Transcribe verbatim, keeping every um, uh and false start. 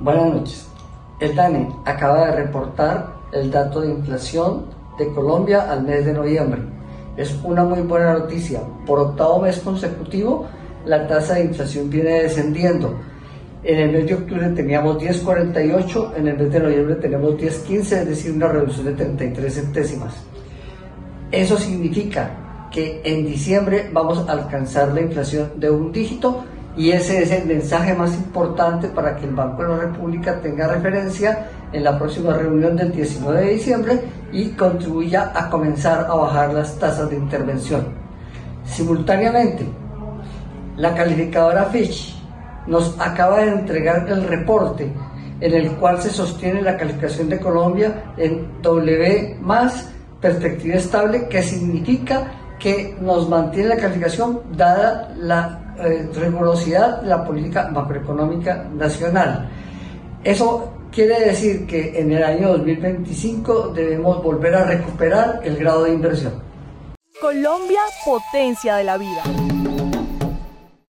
Buenas noches. El DANE acaba de reportar el dato de inflación de Colombia al mes de noviembre. Es una muy buena noticia. Por octavo mes consecutivo, la tasa de inflación viene descendiendo. En el mes de octubre teníamos diez coma cuarenta y ocho, en el mes de noviembre tenemos diez coma quince, es decir, una reducción de treinta y tres centésimas. Eso significa que en diciembre vamos a alcanzar la inflación de un dígito, y ese es el mensaje más importante para que el Banco de la República tenga referencia en la próxima reunión del diecinueve de diciembre y contribuya a comenzar a bajar las tasas de intervención. Simultáneamente, la calificadora Fitch nos acaba de entregar el reporte en el cual se sostiene la calificación de Colombia en doble más, perspectiva estable, que significa que nos mantiene la calificación dada la eh, rigurosidad de la política macroeconómica nacional. Eso quiere decir que en el año dos mil veinticinco debemos volver a recuperar el grado de inversión. Colombia, potencia de la vida.